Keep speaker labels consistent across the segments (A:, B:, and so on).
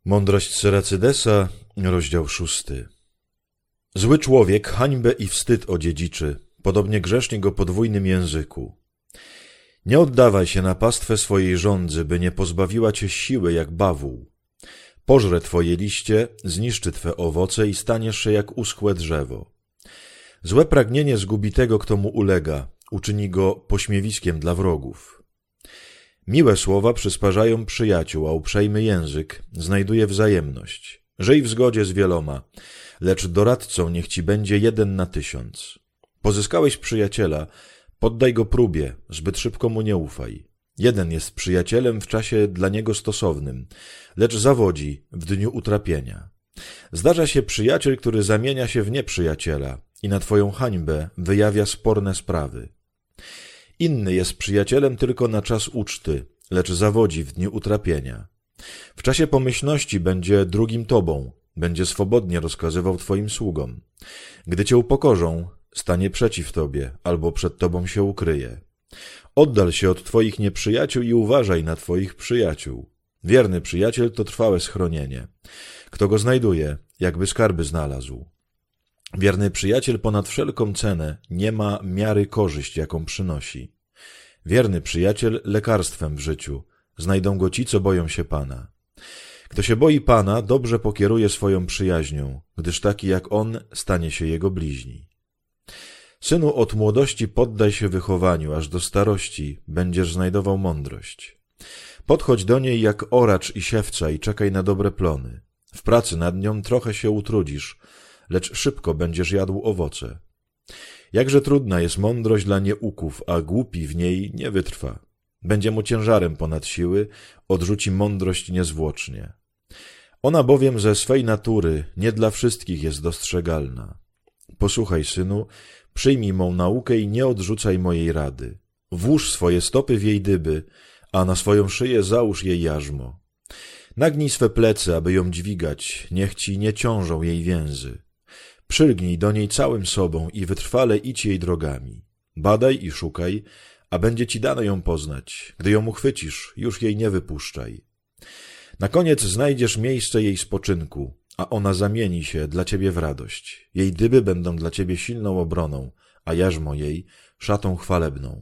A: Mądrość Seracydesa, rozdział 6. Zły człowiek hańbę i wstyd odziedziczy, podobnie grzesznik o podwójnym języku. Nie oddawaj się na pastwę swojej żądzy, by nie pozbawiła cię siły jak bawół. Pożre twoje liście, zniszczy twe owoce i staniesz się jak uschłe drzewo. Złe pragnienie zgubi tego, kto mu ulega, uczyni go pośmiewiskiem dla wrogów. Miłe słowa przysparzają przyjaciół, a uprzejmy język znajduje wzajemność. Żyj w zgodzie z wieloma, lecz doradcą niech ci będzie 1 na 1000. Pozyskałeś przyjaciela, poddaj go próbie, zbyt szybko mu nie ufaj. Jeden jest przyjacielem w czasie dla niego stosownym, lecz zawodzi w dniu utrapienia. Zdarza się przyjaciel, który zamienia się w nieprzyjaciela i na twoją hańbę wyjawia sporne sprawy. Inny jest przyjacielem tylko na czas uczty, lecz zawodzi w dniu utrapienia. W czasie pomyślności będzie drugim tobą, będzie swobodnie rozkazywał twoim sługom. Gdy cię upokorzą, stanie przeciw tobie, albo przed tobą się ukryje. Oddal się od twoich nieprzyjaciół i uważaj na twoich przyjaciół. Wierny przyjaciel to trwałe schronienie. Kto go znajduje, jakby skarby znalazł. Wierny przyjaciel ponad wszelką cenę nie ma miary korzyść, jaką przynosi. Wierny przyjaciel lekarstwem w życiu. Znajdą go ci, co boją się Pana. Kto się boi Pana, dobrze pokieruje swoją przyjaźnią, gdyż taki jak on stanie się jego bliźni. Synu, od młodości poddaj się wychowaniu, aż do starości będziesz znajdował mądrość. Podchodź do niej jak oracz i siewca i czekaj na dobre plony. W pracy nad nią trochę się utrudzisz, lecz szybko będziesz jadł owoce. Jakże trudna jest mądrość dla nieuków, a głupi w niej nie wytrwa. Będzie mu ciężarem ponad siły, odrzuci mądrość niezwłocznie. Ona bowiem ze swej natury nie dla wszystkich jest dostrzegalna. Posłuchaj, synu, przyjmij mą naukę i nie odrzucaj mojej rady. Włóż swoje stopy w jej dyby, a na swoją szyję załóż jej jarzmo. Nagnij swe plecy, aby ją dźwigać, niech ci nie ciążą jej więzy. Przylgnij do niej całym sobą i wytrwale idź jej drogami. Badaj i szukaj, a będzie ci dane ją poznać. Gdy ją uchwycisz, już jej nie wypuszczaj. Na koniec znajdziesz miejsce jej spoczynku, a ona zamieni się dla ciebie w radość. Jej dyby będą dla ciebie silną obroną, a jarzmo jej szatą chwalebną.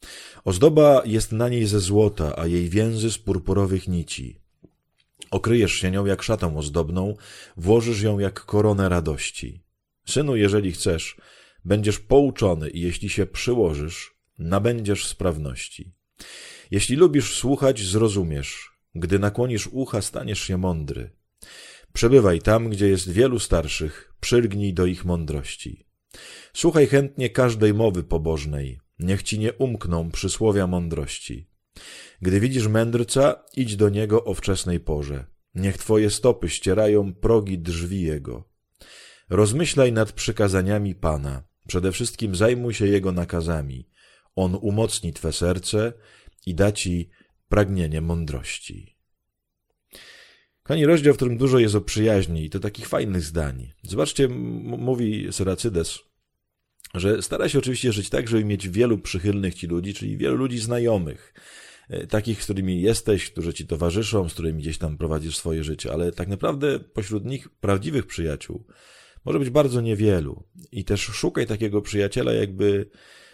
A: Ozdoba jest na niej ze złota, a jej więzy z purpurowych nici. Okryjesz się nią jak szatą ozdobną, włożysz ją jak koronę radości. Synu, jeżeli chcesz, będziesz pouczony i jeśli się przyłożysz, nabędziesz sprawności. Jeśli lubisz słuchać, zrozumiesz. Gdy nakłonisz ucha, staniesz się mądry. Przebywaj tam, gdzie jest wielu starszych, przylgnij do ich mądrości. Słuchaj chętnie każdej mowy pobożnej, niech ci nie umkną przysłowia mądrości. Gdy widzisz mędrca, idź do niego o wczesnej porze. Niech twoje stopy ścierają progi drzwi jego. Rozmyślaj nad przykazaniami Pana. Przede wszystkim zajmuj się jego nakazami. On umocni twe serce i da ci pragnienie mądrości. Kochani, rozdział, w którym dużo jest o przyjaźni i to takich fajnych zdań. Zobaczcie, mówi Seracydes, że stara się oczywiście żyć tak, żeby mieć wielu przychylnych ci ludzi, czyli wielu ludzi znajomych, takich, z którymi jesteś, którzy ci towarzyszą, z którymi gdzieś tam prowadzisz swoje życie, ale tak naprawdę pośród nich prawdziwych przyjaciół może być bardzo niewielu. I też szukaj takiego przyjaciela jakby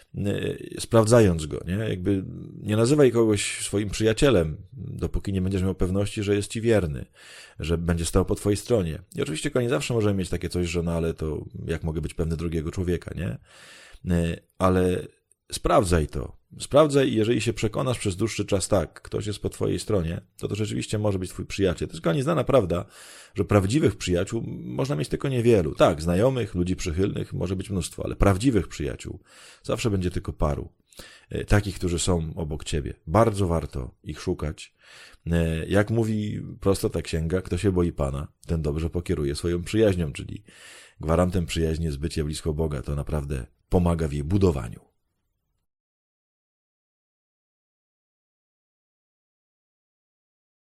A: sprawdzając go, nie? Jakby nie nazywaj kogoś swoim przyjacielem, dopóki nie będziesz miał pewności, że jest ci wierny, że będzie stał po twojej stronie. I oczywiście nie zawsze możemy mieć takie coś, że no ale to jak mogę być pewny drugiego człowieka, nie? Ale sprawdzaj to. Sprawdzaj i jeżeli się przekonasz przez dłuższy czas tak, ktoś jest po twojej stronie, to rzeczywiście może być twój przyjaciel. To jest kochani znana prawda, że prawdziwych przyjaciół można mieć tylko niewielu. Tak, znajomych, ludzi przychylnych może być mnóstwo, ale prawdziwych przyjaciół zawsze będzie tylko paru. Takich, którzy są obok ciebie. Bardzo warto ich szukać. Jak mówi prosto ta księga, kto się boi Pana, ten dobrze pokieruje swoją przyjaźnią, czyli gwarantem przyjaźni jest bycie blisko Boga. To naprawdę pomaga w jej budowaniu.